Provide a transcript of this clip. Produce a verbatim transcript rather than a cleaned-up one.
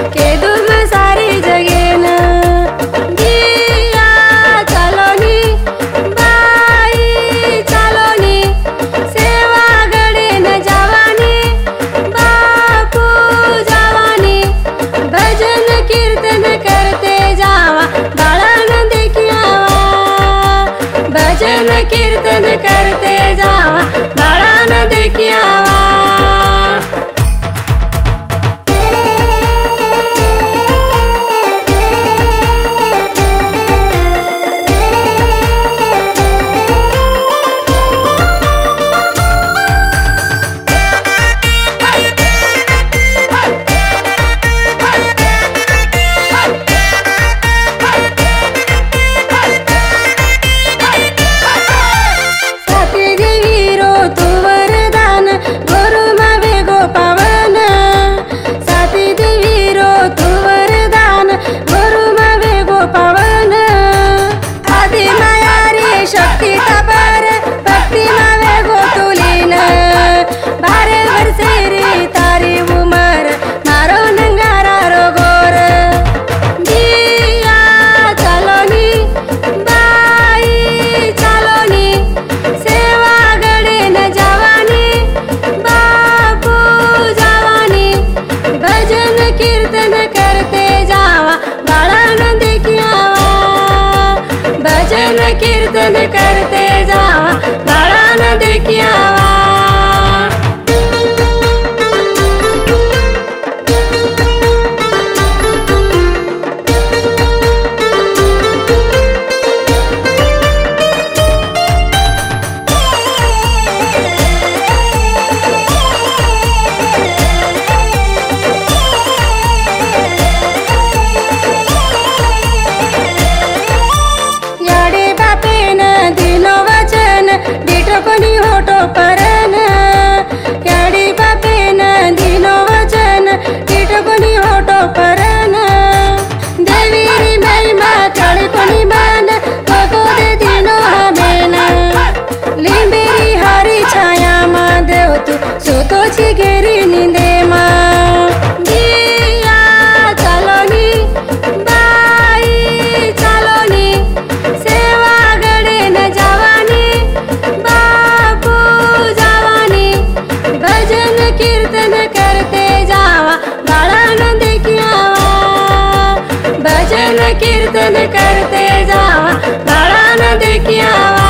के दुम सारी जगेन दिया चालोनी बाई चालोनी सेवा गडेन जावानी बापू जावानी भजन कीर्तन करते जावा बाळानं देखी आवा भजन कीर्तन करते जावा बाळानं देखी आवा कीर्तन करते जावा बाळानं देखी आवा भजन कीर्तन करते जावा बाळानं देखी आवा कोणी होतो परन याडी बापेन दिनो वचन कीट कोणी होतो परन देवीरी महिमा काळी कोणी मान बघो दे दिनो हमेन लिंबेरी हारी छाया मा देव तू सोतोची गेरी निंदे मा दिया चालोनी बाई चालोनी सेवा गडेन जावानी भजन कीर्तन करते जावा बाळानं देखी आवा भजन कीर्तन करते जावा बाळानं देखी आवा